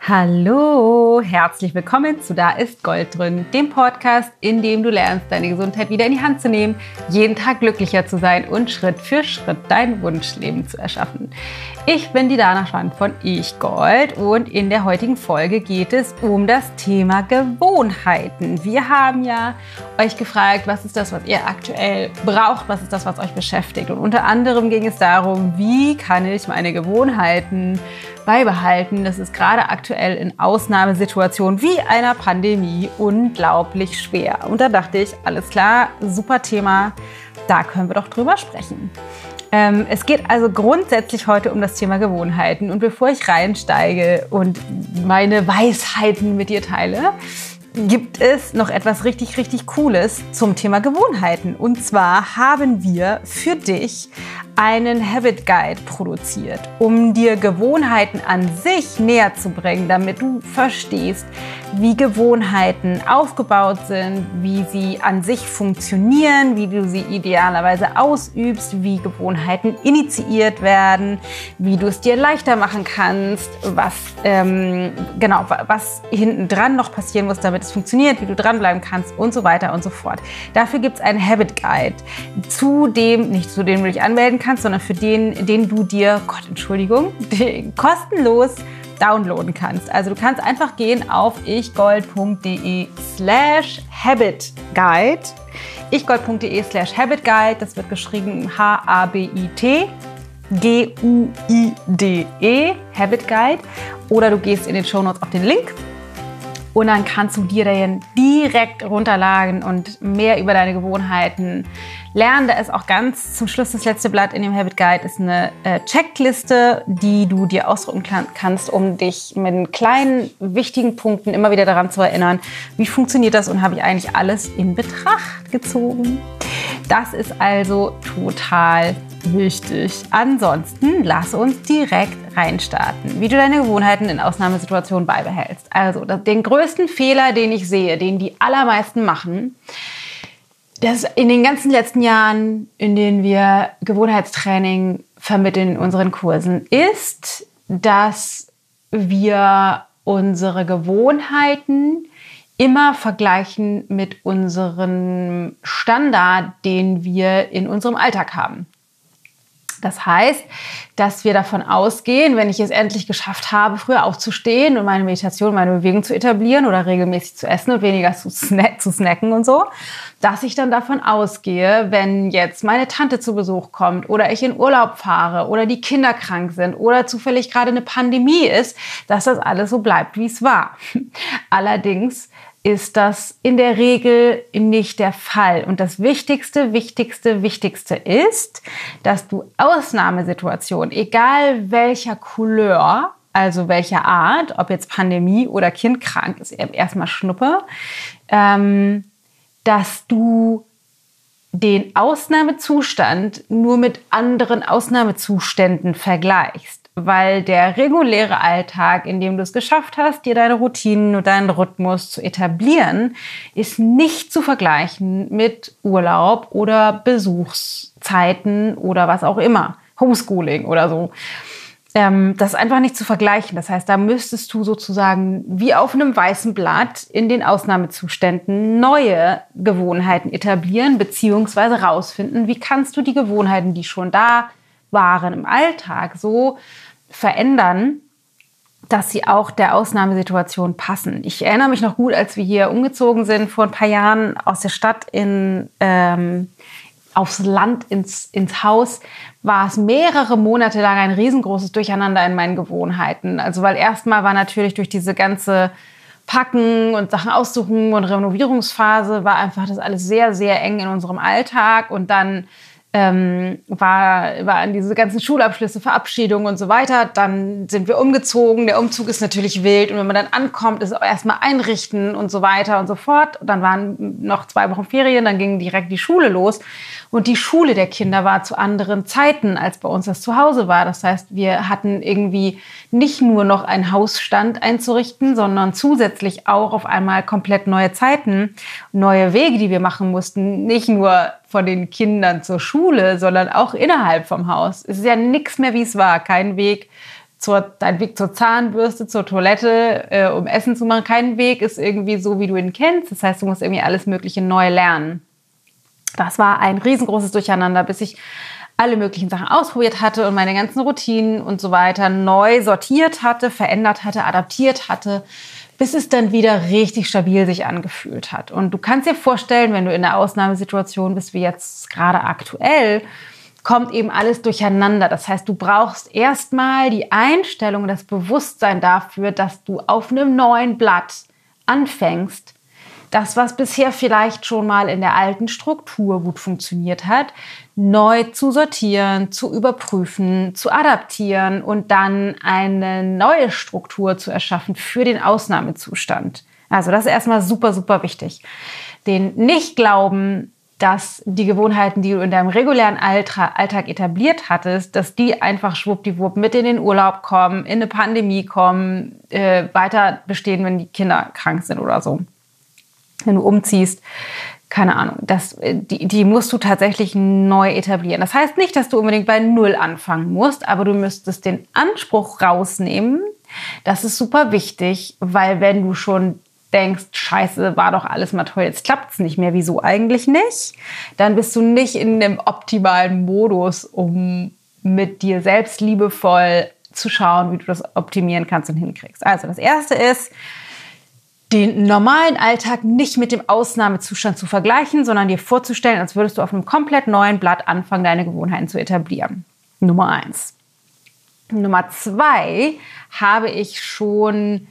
Hallo, herzlich willkommen zu Da ist Gold drin, dem Podcast, in dem du lernst, deine Gesundheit wieder in die Hand zu nehmen, jeden Tag glücklicher zu sein und Schritt für Schritt dein Wunschleben zu erschaffen. Ich bin die Dana Schwand von Ich Gold und in der heutigen Folge geht es um das Thema Gewohnheiten. Wir haben ja euch gefragt, was ist das, was ihr aktuell braucht, was ist das, was euch beschäftigt, und unter anderem ging es darum, wie kann ich meine Gewohnheiten beibehalten. Das ist gerade aktuell in Ausnahmesituationen wie einer Pandemie unglaublich schwer. Und da dachte ich, alles klar, super Thema, da können wir doch drüber sprechen. Es geht also grundsätzlich heute um das Thema Gewohnheiten. Und bevor ich reinsteige und meine Weisheiten mit dir teile, gibt es noch etwas richtig, richtig Cooles zum Thema Gewohnheiten. Und zwar haben wir für dich einen Habit Guide produziert, um dir Gewohnheiten an sich näher zu bringen, damit du verstehst, wie Gewohnheiten aufgebaut sind, wie sie an sich funktionieren, wie du sie idealerweise ausübst, wie Gewohnheiten initiiert werden, wie du es dir leichter machen kannst, was hinten dran noch passieren muss, damit es funktioniert, wie du dranbleiben kannst und so weiter und so fort. Dafür gibt es einen Habit Guide, nicht zu dem du dich anmelden kannst, sondern für den du dir, kostenlos downloaden kannst. Also du kannst einfach gehen auf ichgold.de/habitguide. ichgold.de/habitguide, das wird geschrieben HABITGUIDE, Habit Guide. Oder du gehst in den Shownotes auf den Link und dann kannst du dir den direkt runterladen und mehr über deine Gewohnheiten lernen. Da ist auch ganz zum Schluss das letzte Blatt in dem Habit Guide ist eine Checkliste, die du dir ausdrucken kannst, um dich mit kleinen, wichtigen Punkten immer wieder daran zu erinnern, wie funktioniert das und habe ich eigentlich alles in Betracht gezogen. Das ist also total wichtig. Ansonsten lass uns direkt reinstarten, wie du deine Gewohnheiten in Ausnahmesituationen beibehältst. Also den größten Fehler, den ich sehe, den die allermeisten machen, das in den ganzen letzten Jahren, in denen wir Gewohnheitstraining vermitteln in unseren Kursen, ist, dass wir unsere Gewohnheiten immer vergleichen mit unserem Standard, den wir in unserem Alltag haben. Das heißt, dass wir davon ausgehen, wenn ich es endlich geschafft habe, früher aufzustehen und meine Meditation, meine Bewegung zu etablieren oder regelmäßig zu essen und weniger zu snacken und so, dass ich dann davon ausgehe, wenn jetzt meine Tante zu Besuch kommt oder ich in Urlaub fahre oder die Kinder krank sind oder zufällig gerade eine Pandemie ist, dass das alles so bleibt, wie es war. Allerdings ist das in der Regel nicht der Fall. Und das Wichtigste ist, dass du Ausnahmesituationen, egal welcher Couleur, also welcher Art, ob jetzt Pandemie oder Kind krank ist, erstmal Schnuppe, dass du den Ausnahmezustand nur mit anderen Ausnahmezuständen vergleichst. Weil der reguläre Alltag, in dem du es geschafft hast, dir deine Routinen und deinen Rhythmus zu etablieren, ist nicht zu vergleichen mit Urlaub oder Besuchszeiten oder was auch immer, Homeschooling oder so. Das ist einfach nicht zu vergleichen. Das heißt, da müsstest du sozusagen wie auf einem weißen Blatt in den Ausnahmezuständen neue Gewohnheiten etablieren bzw. rausfinden, wie kannst du die Gewohnheiten, die schon da waren im Alltag, so verändern, dass sie auch der Ausnahmesituation passen. Ich erinnere mich noch gut, als wir hier umgezogen sind vor ein paar Jahren aus der Stadt aufs Land ins Haus, war es mehrere Monate lang ein riesengroßes Durcheinander in meinen Gewohnheiten. Also weil erstmal war natürlich durch diese ganze Packen und Sachen aussuchen und Renovierungsphase war einfach das alles sehr, sehr eng in unserem Alltag, und dann waren diese ganzen Schulabschlüsse, Verabschiedungen und so weiter. Dann sind wir umgezogen. Der Umzug ist natürlich wild. Und wenn man dann ankommt, ist es auch erstmal einrichten und so weiter und so fort. Dann waren noch 2 Wochen Ferien, dann ging direkt die Schule los. Und die Schule der Kinder war zu anderen Zeiten, als bei uns das Zuhause war. Das heißt, wir hatten irgendwie nicht nur noch einen Hausstand einzurichten, sondern zusätzlich auch auf einmal komplett neue Zeiten, neue Wege, die wir machen mussten. Nicht nur von den Kindern zur Schule, sondern auch innerhalb vom Haus. Es ist ja nichts mehr, wie es war. Kein Weg dein Weg zur Zahnbürste, zur Toilette, um Essen zu machen. Kein Weg ist irgendwie so, wie du ihn kennst. Das heißt, du musst irgendwie alles Mögliche neu lernen. Das war ein riesengroßes Durcheinander, bis ich alle möglichen Sachen ausprobiert hatte und meine ganzen Routinen und so weiter neu sortiert hatte, verändert hatte, adaptiert hatte, bis es dann wieder richtig stabil sich angefühlt hat. Und du kannst dir vorstellen, wenn du in einer Ausnahmesituation bist, wie jetzt gerade aktuell, kommt eben alles durcheinander. Das heißt, du brauchst erstmal die Einstellung, das Bewusstsein dafür, dass du auf einem neuen Blatt anfängst, das, was bisher vielleicht schon mal in der alten Struktur gut funktioniert hat, neu zu sortieren, zu überprüfen, zu adaptieren und dann eine neue Struktur zu erschaffen für den Ausnahmezustand. Also das ist erstmal super, super wichtig. Den Nicht-Glauben, dass die Gewohnheiten, die du in deinem regulären Alltag etabliert hattest, dass die einfach schwuppdiwupp mit in den Urlaub kommen, in eine Pandemie kommen, weiter bestehen, wenn die Kinder krank sind oder so. Wenn du umziehst, keine Ahnung, die musst du tatsächlich neu etablieren. Das heißt nicht, dass du unbedingt bei Null anfangen musst, aber du müsstest den Anspruch rausnehmen. Das ist super wichtig, weil wenn du schon denkst, scheiße, war doch alles mal toll, jetzt klappt es nicht mehr, wieso eigentlich nicht? Dann bist du nicht in dem optimalen Modus, um mit dir selbst liebevoll zu schauen, wie du das optimieren kannst und hinkriegst. Also das Erste ist, den normalen Alltag nicht mit dem Ausnahmezustand zu vergleichen, sondern dir vorzustellen, als würdest du auf einem komplett neuen Blatt anfangen, deine Gewohnheiten zu etablieren. Nummer 1. Nummer 2 habe ich schon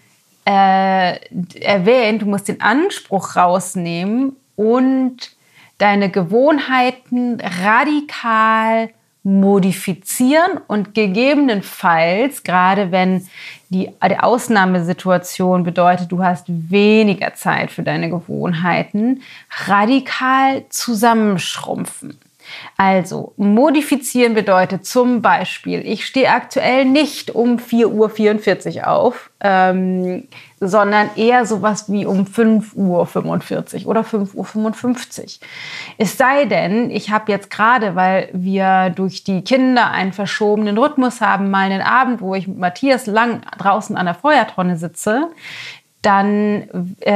erwähnt, du musst den Anspruch rausnehmen und deine Gewohnheiten radikal modifizieren und gegebenenfalls, gerade wenn die Ausnahmesituation bedeutet, du hast weniger Zeit für deine Gewohnheiten, radikal zusammenschrumpfen. Also modifizieren bedeutet zum Beispiel, ich stehe aktuell nicht um 4:44 Uhr auf, sondern eher sowas wie um 5:45 Uhr oder 5:55 Uhr. Es sei denn, ich habe jetzt gerade, weil wir durch die Kinder einen verschobenen Rhythmus haben, mal einen Abend, wo ich mit Matthias lang draußen an der Feuertonne sitze, dann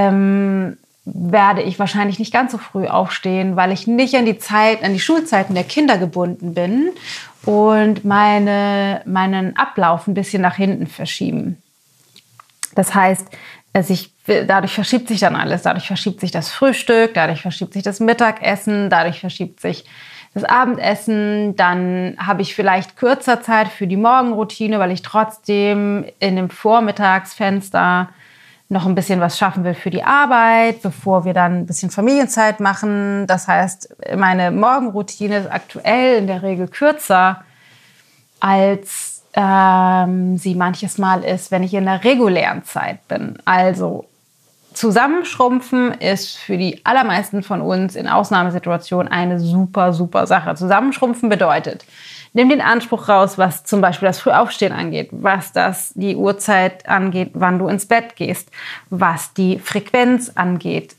werde ich wahrscheinlich nicht ganz so früh aufstehen, weil ich nicht an die Schulzeiten der Kinder gebunden bin und meinen Ablauf ein bisschen nach hinten verschieben. Das heißt, dadurch verschiebt sich dann alles. Dadurch verschiebt sich das Frühstück, dadurch verschiebt sich das Mittagessen, dadurch verschiebt sich das Abendessen. Dann habe ich vielleicht kürzer Zeit für die Morgenroutine, weil ich trotzdem in dem Vormittagsfenster noch ein bisschen was schaffen will für die Arbeit, bevor wir dann ein bisschen Familienzeit machen. Das heißt, meine Morgenroutine ist aktuell in der Regel kürzer, als sie manches Mal ist, wenn ich in der regulären Zeit bin. Also Zusammenschrumpfen ist für die allermeisten von uns in Ausnahmesituationen eine super, super Sache. Zusammenschrumpfen bedeutet, nimm den Anspruch raus, was zum Beispiel das Frühaufstehen angeht, was die Uhrzeit angeht, wann du ins Bett gehst, was die Frequenz angeht,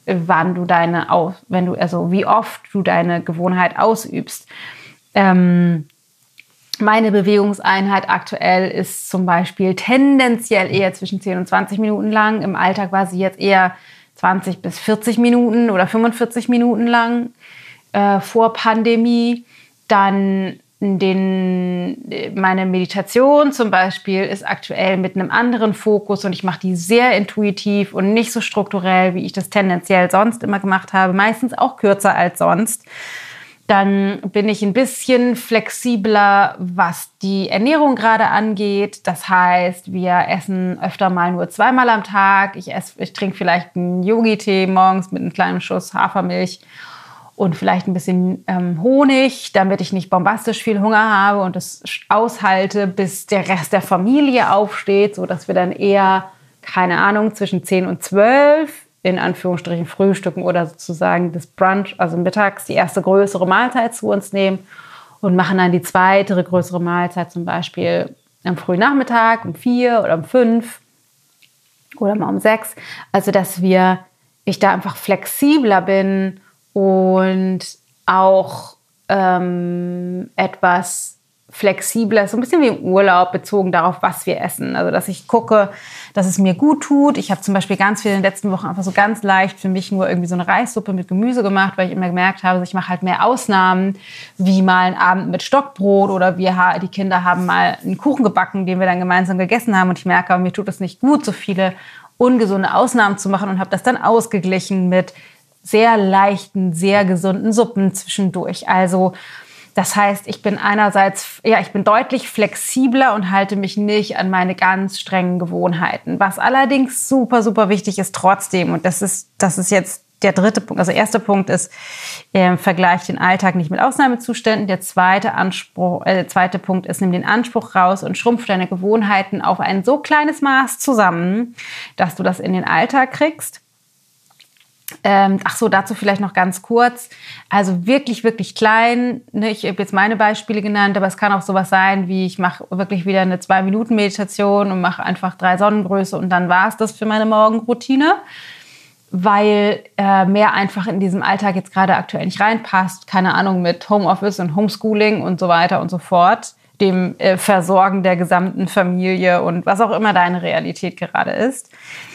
wie oft du deine Gewohnheit ausübst. Meine Bewegungseinheit aktuell ist zum Beispiel tendenziell eher zwischen 10 und 20 Minuten lang. Im Alltag war sie jetzt eher 20 bis 40 Minuten oder 45 Minuten lang vor Pandemie. Dann meine Meditation zum Beispiel ist aktuell mit einem anderen Fokus und ich mache die sehr intuitiv und nicht so strukturell, wie ich das tendenziell sonst immer gemacht habe. Meistens auch kürzer als sonst. Dann bin ich ein bisschen flexibler, was die Ernährung gerade angeht. Das heißt, wir essen öfter mal nur 2-mal am Tag. Ich trinke vielleicht einen Yogi-Tee morgens mit einem kleinen Schuss Hafermilch und vielleicht ein bisschen Honig, damit ich nicht bombastisch viel Hunger habe und es aushalte, bis der Rest der Familie aufsteht, sodass wir dann eher, keine Ahnung, zwischen 10 und 12 in Anführungsstrichen frühstücken oder sozusagen das Brunch, also mittags die erste größere Mahlzeit zu uns nehmen und machen dann die zweite größere Mahlzeit zum Beispiel am frühen Nachmittag um 4 oder um 5 oder mal um 6. Also dass ich da einfach flexibler bin und auch etwas flexibler, so ein bisschen wie im Urlaub bezogen darauf, was wir essen. Also, dass ich gucke, dass es mir gut tut. Ich habe zum Beispiel ganz viel in den letzten Wochen einfach so ganz leicht für mich nur irgendwie so eine Reissuppe mit Gemüse gemacht, weil ich immer gemerkt habe, ich mache halt mehr Ausnahmen, wie mal einen Abend mit Stockbrot oder die Kinder haben mal einen Kuchen gebacken, den wir dann gemeinsam gegessen haben und ich merke, mir tut es nicht gut, so viele ungesunde Ausnahmen zu machen und habe das dann ausgeglichen mit sehr leichten, sehr gesunden Suppen zwischendurch. Also das heißt, ich bin deutlich flexibler und halte mich nicht an meine ganz strengen Gewohnheiten. Was allerdings super, super wichtig ist trotzdem, und das ist jetzt der dritte Punkt. Also erster Punkt ist, vergleich den Alltag nicht mit Ausnahmezuständen. Der zweite Punkt ist, nimm den Anspruch raus und schrumpf deine Gewohnheiten auf ein so kleines Maß zusammen, dass du das in den Alltag kriegst. Dazu vielleicht noch ganz kurz. Also wirklich, wirklich klein. Ich habe jetzt meine Beispiele genannt, aber es kann auch sowas sein, wie ich mache wirklich wieder eine 2-Minuten-Meditation und mache einfach 3 Sonnengröße und dann war es das für meine Morgenroutine, weil mehr einfach in diesem Alltag jetzt gerade aktuell nicht reinpasst. Keine Ahnung, mit Homeoffice und Homeschooling und so weiter und so fort. Dem Versorgen der gesamten Familie und was auch immer deine Realität gerade ist.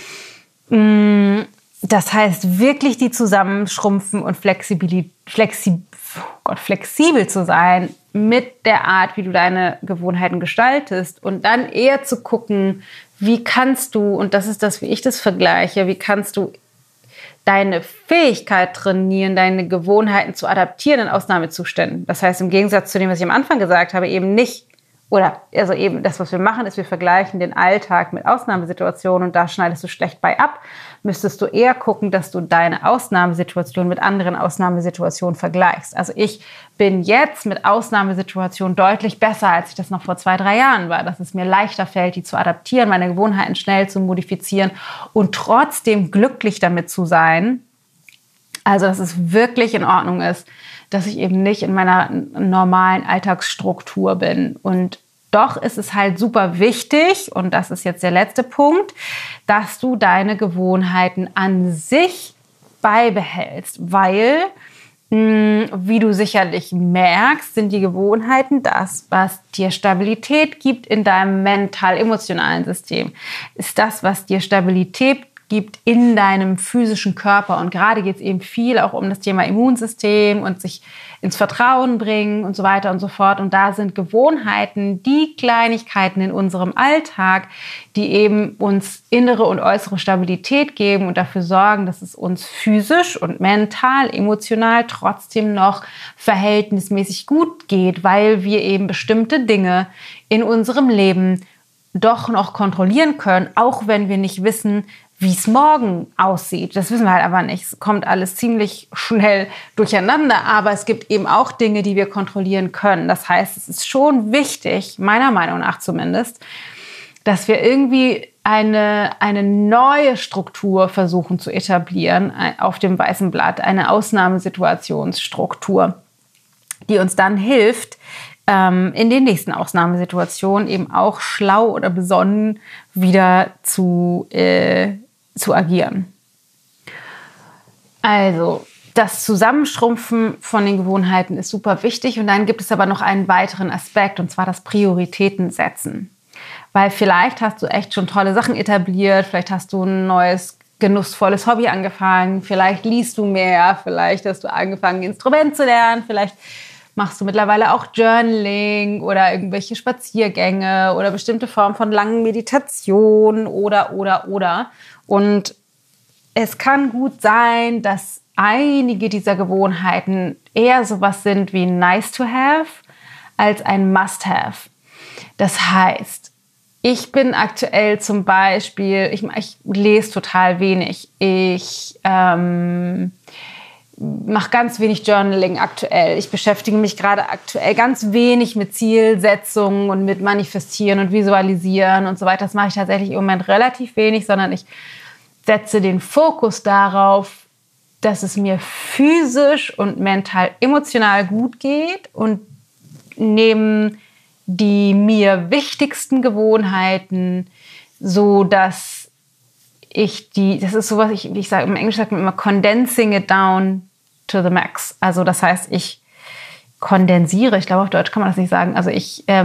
Das heißt, wirklich die zusammenschrumpfen und flexibel zu sein mit der Art, wie du deine Gewohnheiten gestaltest und dann eher zu gucken, wie kannst du, und das ist das, wie ich das vergleiche, wie kannst du deine Fähigkeit trainieren, deine Gewohnheiten zu adaptieren in Ausnahmezuständen. Das heißt, im Gegensatz zu dem, was ich am Anfang gesagt habe, eben nicht, eben das, was wir machen, ist, wir vergleichen den Alltag mit Ausnahmesituationen und da schneidest du schlecht bei ab. Müsstest du eher gucken, dass du deine Ausnahmesituation mit anderen Ausnahmesituationen vergleichst. Also ich bin jetzt mit Ausnahmesituationen deutlich besser, als ich das noch vor 2-3 Jahren war. Dass es mir leichter fällt, die zu adaptieren, meine Gewohnheiten schnell zu modifizieren und trotzdem glücklich damit zu sein. Also dass es wirklich in Ordnung ist, dass ich eben nicht in meiner normalen Alltagsstruktur bin. Und doch ist es halt super wichtig, und das ist jetzt der letzte Punkt, dass du deine Gewohnheiten an sich beibehältst, weil, wie du sicherlich merkst, sind die Gewohnheiten das, was dir Stabilität gibt in deinem mental-emotionalen System. Ist das, was dir Stabilität gibt in deinem physischen Körper. Und gerade geht es eben viel auch um das Thema Immunsystem und sich ins Vertrauen bringen und so weiter und so fort. Und da sind Gewohnheiten die Kleinigkeiten in unserem Alltag, die eben uns innere und äußere Stabilität geben und dafür sorgen, dass es uns physisch und mental, emotional trotzdem noch verhältnismäßig gut geht, weil wir eben bestimmte Dinge in unserem Leben doch noch kontrollieren können, auch wenn wir nicht wissen, wie es morgen aussieht. Das wissen wir halt aber nicht. Es kommt alles ziemlich schnell durcheinander, aber es gibt eben auch Dinge, die wir kontrollieren können. Das heißt, es ist schon wichtig, meiner Meinung nach zumindest, dass wir irgendwie eine neue Struktur versuchen zu etablieren auf dem weißen Blatt, eine Ausnahmesituationsstruktur, die uns dann hilft, in den nächsten Ausnahmesituationen eben auch schlau oder besonnen wieder zu agieren. Also das Zusammenschrumpfen von den Gewohnheiten ist super wichtig und dann gibt es aber noch einen weiteren Aspekt und zwar das Prioritäten setzen. Weil vielleicht hast du echt schon tolle Sachen etabliert, vielleicht hast du ein neues genussvolles Hobby angefangen, vielleicht liest du mehr, vielleicht hast du angefangen, ein Instrument zu lernen, vielleicht machst du mittlerweile auch Journaling oder irgendwelche Spaziergänge oder bestimmte Formen von langen Meditationen oder. Und es kann gut sein, dass einige dieser Gewohnheiten eher sowas sind wie nice to have als ein must have. Das heißt, ich bin aktuell zum Beispiel, ich lese total wenig. Ich mache ganz wenig Journaling aktuell. Ich beschäftige mich gerade aktuell ganz wenig mit Zielsetzungen und mit Manifestieren und Visualisieren und so weiter. Das mache ich tatsächlich im Moment relativ wenig, sondern ich setze den Fokus darauf, dass es mir physisch und mental emotional gut geht und nehme die mir wichtigsten Gewohnheiten, so dass das ist sowas, ich sage im Englischen sagt man immer condensing it down to the max. Also das heißt, ich kondensiere. Ich glaube, auf Deutsch kann man das nicht sagen. Also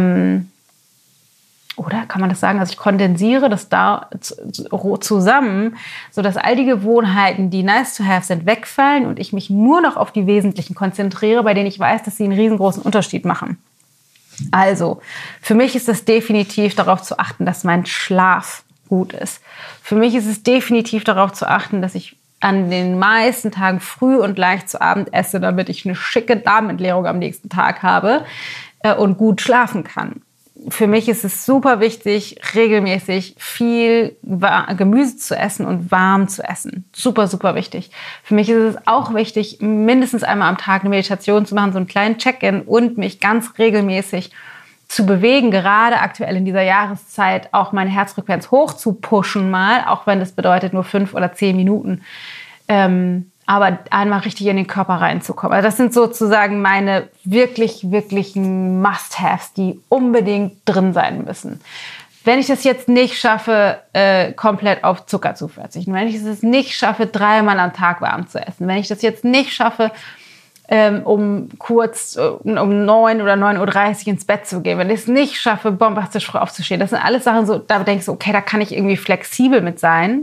oder kann man das sagen? Also ich kondensiere das da zusammen, sodass all die Gewohnheiten, die nice to have sind, wegfallen und ich mich nur noch auf die wesentlichen konzentriere, bei denen ich weiß, dass sie einen riesengroßen Unterschied machen. Also, für mich ist es definitiv darauf zu achten, dass mein Schlaf gut ist. Für mich ist es definitiv darauf zu achten, dass ich an den meisten Tagen früh und leicht zu Abend esse, damit ich eine schicke Darmentleerung am nächsten Tag habe und gut schlafen kann. Für mich ist es super wichtig, regelmäßig viel Gemüse zu essen und warm zu essen. Super, super wichtig. Für mich ist es auch wichtig, mindestens einmal am Tag eine Meditation zu machen, so einen kleinen Check-in und mich ganz regelmäßig zu bewegen, gerade aktuell in dieser Jahreszeit auch meine Herzfrequenz hoch zu pushen mal, auch wenn das bedeutet nur 5 oder 10 Minuten. Aber einmal richtig in den Körper reinzukommen. Also das sind sozusagen meine wirklich, wirklichen Must-Haves, die unbedingt drin sein müssen. Wenn ich das jetzt nicht schaffe, komplett auf Zucker zu verzichten, wenn ich es nicht schaffe, 3-mal am Tag warm zu essen, wenn ich das jetzt nicht schaffe, um 9 oder 9:30 Uhr ins Bett zu gehen, wenn ich es nicht schaffe, bombastisch früh aufzustehen, das sind alles Sachen, so, da denkst du, okay, da kann ich irgendwie flexibel mit sein.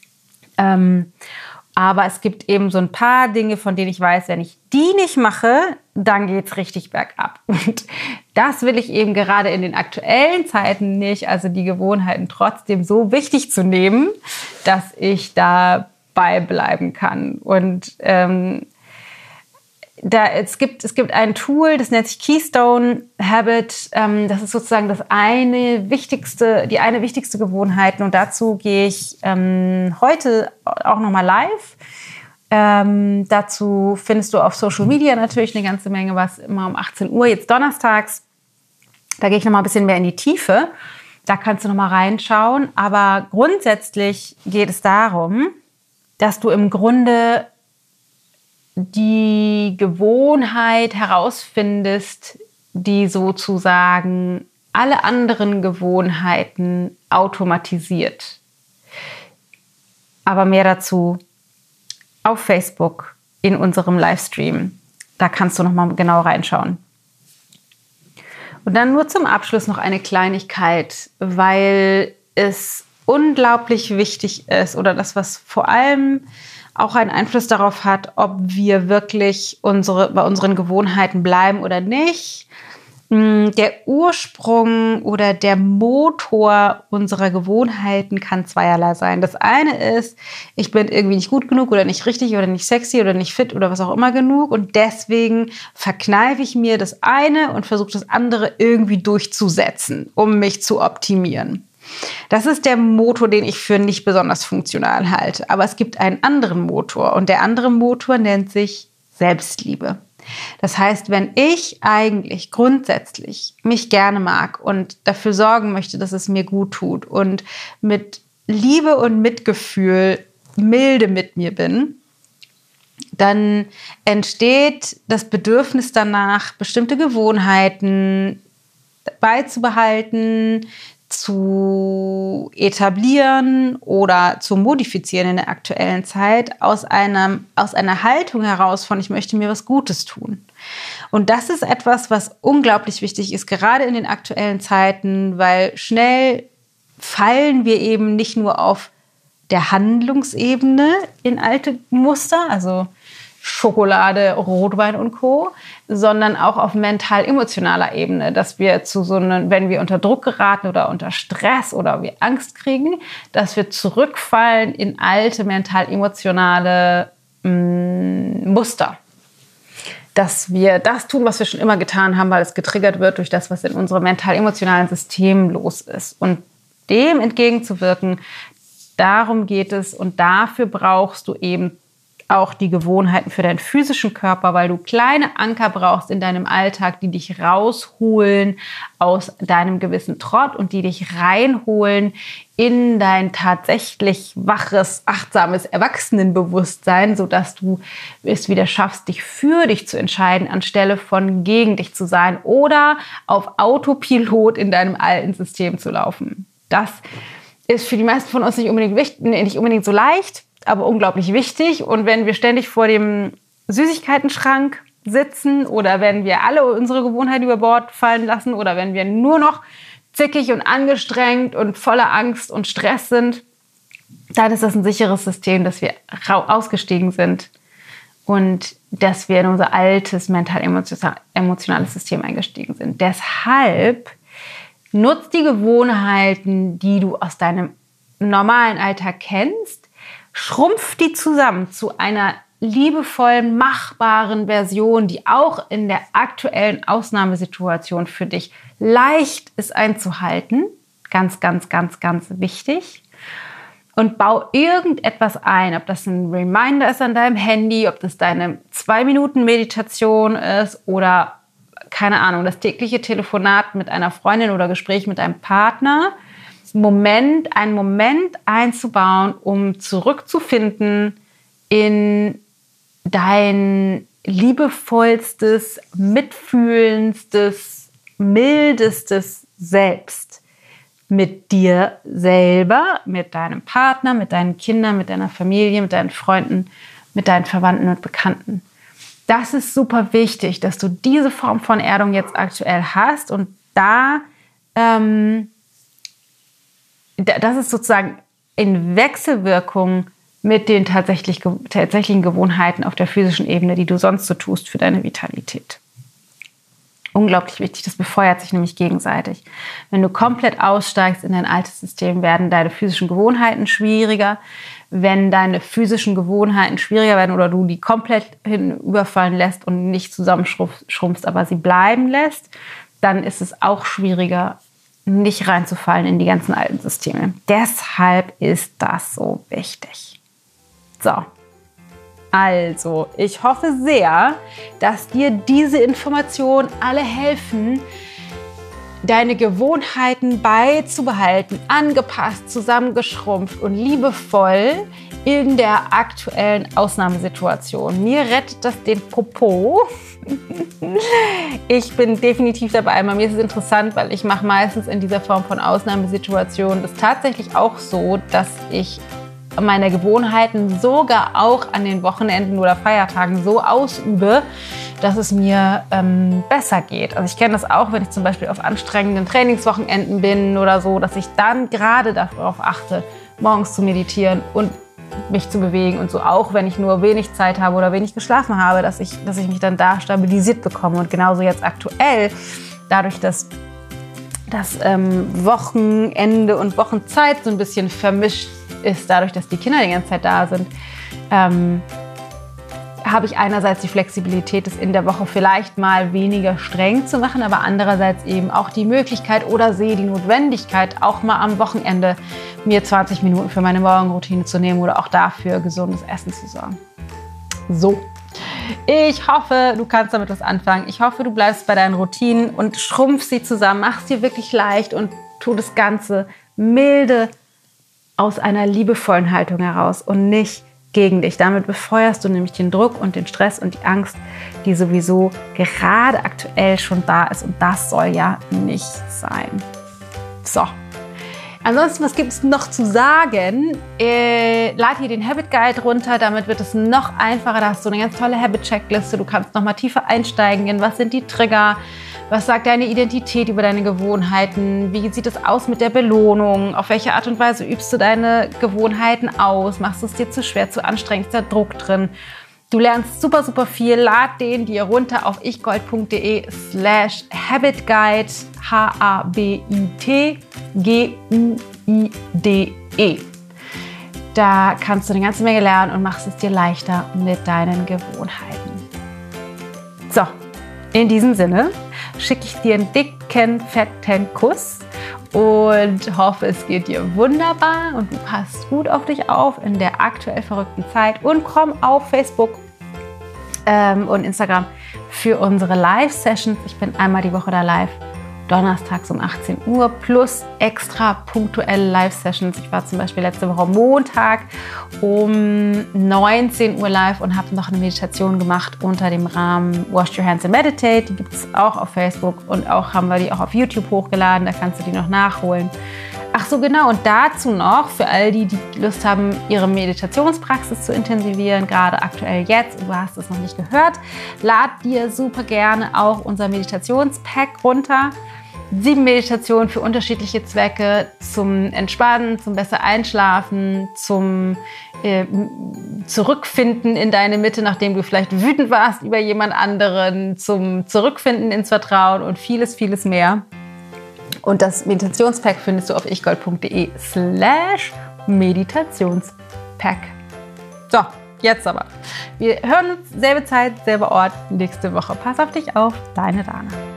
Aber es gibt eben so ein paar Dinge, von denen ich weiß, wenn ich die nicht mache, dann geht's richtig bergab. Und das will ich eben gerade in den aktuellen Zeiten nicht, also die Gewohnheiten trotzdem so wichtig zu nehmen, dass ich dabei bleiben kann. Und es gibt ein Tool, das nennt sich Keystone Habit. Das ist sozusagen die eine wichtigste Gewohnheit. Und dazu gehe ich heute auch nochmal live. Dazu findest du auf Social Media natürlich eine ganze Menge was, immer um 18 Uhr, jetzt donnerstags. Da gehe ich nochmal ein bisschen mehr in die Tiefe. Da kannst du nochmal reinschauen. Aber grundsätzlich geht es darum, dass du im Grunde die Gewohnheit herausfindest, die sozusagen alle anderen Gewohnheiten automatisiert. Aber mehr dazu auf Facebook in unserem Livestream. Da kannst du noch mal genau reinschauen. Und dann nur zum Abschluss noch eine Kleinigkeit, weil es unglaublich wichtig ist oder das, was vor allem auch einen Einfluss darauf hat, ob wir wirklich bei unseren Gewohnheiten bleiben oder nicht. Der Ursprung oder der Motor unserer Gewohnheiten kann zweierlei sein. Das eine ist, ich bin irgendwie nicht gut genug oder nicht richtig oder nicht sexy oder nicht fit oder was auch immer genug und deswegen verkneife ich mir das eine und versuche das andere irgendwie durchzusetzen, um mich zu optimieren. Das ist der Motor, den ich für nicht besonders funktional halte. Aber es gibt einen anderen Motor und der andere Motor nennt sich Selbstliebe. Das heißt, wenn ich eigentlich grundsätzlich mich gerne mag und dafür sorgen möchte, dass es mir gut tut und mit Liebe und Mitgefühl milde mit mir bin, dann entsteht das Bedürfnis danach, bestimmte Gewohnheiten beizubehalten, zu etablieren oder zu modifizieren in der aktuellen Zeit aus einer Haltung heraus von, ich möchte mir was Gutes tun. Und das ist etwas, was unglaublich wichtig ist, gerade in den aktuellen Zeiten, weil schnell fallen wir eben nicht nur auf der Handlungsebene in alte Muster, also Schokolade, Rotwein und Co., sondern auch auf mental-emotionaler Ebene, dass wir wenn wir unter Druck geraten oder unter Stress oder wir Angst kriegen, dass wir zurückfallen in alte mental-emotionale Muster. Dass wir das tun, was wir schon immer getan haben, weil es getriggert wird durch das, was in unserem mental-emotionalen System los ist. Und dem entgegenzuwirken, darum geht es und dafür brauchst du eben auch die Gewohnheiten für deinen physischen Körper, weil du kleine Anker brauchst in deinem Alltag, die dich rausholen aus deinem gewissen Trott und die dich reinholen in dein tatsächlich waches, achtsames Erwachsenenbewusstsein, sodass du es wieder schaffst, dich für dich zu entscheiden, anstelle von gegen dich zu sein oder auf Autopilot in deinem alten System zu laufen. Das ist für die meisten von uns nicht unbedingt so leicht, aber unglaublich wichtig. Und wenn wir ständig vor dem Süßigkeitenschrank sitzen oder wenn wir alle unsere Gewohnheiten über Bord fallen lassen oder wenn wir nur noch zickig und angestrengt und voller Angst und Stress sind, dann ist das ein sicheres System, dass wir ausgestiegen sind und dass wir in unser altes mental-emotionales System eingestiegen sind. Deshalb nutzt die Gewohnheiten, die du aus deinem normalen Alltag kennst, schrumpf die zusammen zu einer liebevollen, machbaren Version, die auch in der aktuellen Ausnahmesituation für dich leicht ist einzuhalten. Ganz, ganz, ganz, ganz wichtig. Und bau irgendetwas ein, ob das ein Reminder ist an deinem Handy, ob das deine 2-Minuten-Meditation ist oder, keine Ahnung, das tägliche Telefonat mit einer Freundin oder Gespräch mit einem Partner. Einen Moment einzubauen, um zurückzufinden in dein liebevollstes, mitfühlendstes, mildestes Selbst. Mit dir selber, mit deinem Partner, mit deinen Kindern, mit deiner Familie, mit deinen Freunden, mit deinen Verwandten und Bekannten. Das ist super wichtig, dass du diese Form von Erdung jetzt aktuell hast und das ist sozusagen in Wechselwirkung mit den tatsächlichen Gewohnheiten auf der physischen Ebene, die du sonst so tust für deine Vitalität. Unglaublich wichtig, das befeuert sich nämlich gegenseitig. Wenn du komplett aussteigst in dein altes System, werden deine physischen Gewohnheiten schwieriger. Wenn deine physischen Gewohnheiten schwieriger werden oder du die komplett hinüberfallen lässt und nicht zusammenschrumpfst, aber sie bleiben lässt, dann ist es auch schwieriger, nicht reinzufallen in die ganzen alten Systeme. Deshalb ist das so wichtig. So. Also, ich hoffe sehr, dass dir diese Informationen alle helfen, deine Gewohnheiten beizubehalten, angepasst, zusammengeschrumpft und liebevoll in der aktuellen Ausnahmesituation. Mir rettet das den Popo. Ich bin definitiv dabei. Bei mir ist es interessant, weil ich mache meistens in dieser Form von Ausnahmesituationen das tatsächlich auch so, dass ich meine Gewohnheiten sogar auch an den Wochenenden oder Feiertagen so ausübe, dass es mir besser geht. Also ich kenne das auch, wenn ich zum Beispiel auf anstrengenden Trainingswochenenden bin oder so, dass ich dann gerade darauf achte, morgens zu meditieren und mich zu bewegen und so, auch wenn ich nur wenig Zeit habe oder wenig geschlafen habe, dass ich mich dann da stabilisiert bekomme. Und genauso jetzt aktuell, dadurch, dass das Wochenende und Wochenzeit so ein bisschen vermischt ist, dadurch, dass die Kinder die ganze Zeit da sind, habe ich einerseits die Flexibilität, es in der Woche vielleicht mal weniger streng zu machen, aber andererseits eben auch die Möglichkeit oder sehe die Notwendigkeit, auch mal am Wochenende mir 20 Minuten für meine Morgenroutine zu nehmen oder auch dafür gesundes Essen zu sorgen. So, ich hoffe, du kannst damit was anfangen. Ich hoffe, du bleibst bei deinen Routinen und schrumpfst sie zusammen, machst sie wirklich leicht und tu das Ganze milde aus einer liebevollen Haltung heraus und nicht gegen dich. Damit befeuerst du nämlich den Druck und den Stress und die Angst, die sowieso gerade aktuell schon da ist. Und das soll ja nicht sein. So. Ansonsten, was gibt es noch zu sagen? Lad hier den Habit Guide runter, damit wird es noch einfacher. Da hast du eine ganz tolle Habit-Checkliste. Du kannst noch mal tiefer einsteigen in, was sind die Trigger, was sagt deine Identität über deine Gewohnheiten, wie sieht es aus mit der Belohnung, auf welche Art und Weise übst du deine Gewohnheiten aus, machst du es dir zu schwer, zu anstrengend, ist da Druck drin. Du lernst super, super viel. Lad den dir runter auf ichgold.de/habitguide, HABITGUIDE. Da kannst du eine ganze Menge lernen und machst es dir leichter mit deinen Gewohnheiten. So, in diesem Sinne schicke ich dir einen dicken, fetten Kuss und hoffe, es geht dir wunderbar und du passt gut auf dich auf in der aktuell verrückten Zeit und komm auf Facebook und Instagram für unsere Live-Sessions. Ich bin einmal die Woche da live, donnerstags um 18 Uhr plus extra punktuelle Live-Sessions. Ich war zum Beispiel letzte Woche Montag um 19 Uhr live und habe noch eine Meditation gemacht unter dem Rahmen Wash Your Hands and Meditate. Die gibt es auch auf Facebook und auch haben wir die auch auf YouTube hochgeladen. Da kannst du die noch nachholen. Ach so, genau. Und dazu noch, für all die, die Lust haben, ihre Meditationspraxis zu intensivieren, gerade aktuell jetzt, und du hast es noch nicht gehört, lad dir super gerne auch unser Meditationspack runter. 7 Meditationen für unterschiedliche Zwecke, zum Entspannen, zum besser Einschlafen, zum Zurückfinden in deine Mitte, nachdem du vielleicht wütend warst über jemand anderen, zum Zurückfinden ins Vertrauen und vieles, vieles mehr. Und das Meditationspack findest du auf ichgold.de/Meditationspack. So, jetzt aber. Wir hören uns, selbe Zeit, selber Ort, nächste Woche. Pass auf dich auf, deine Dana.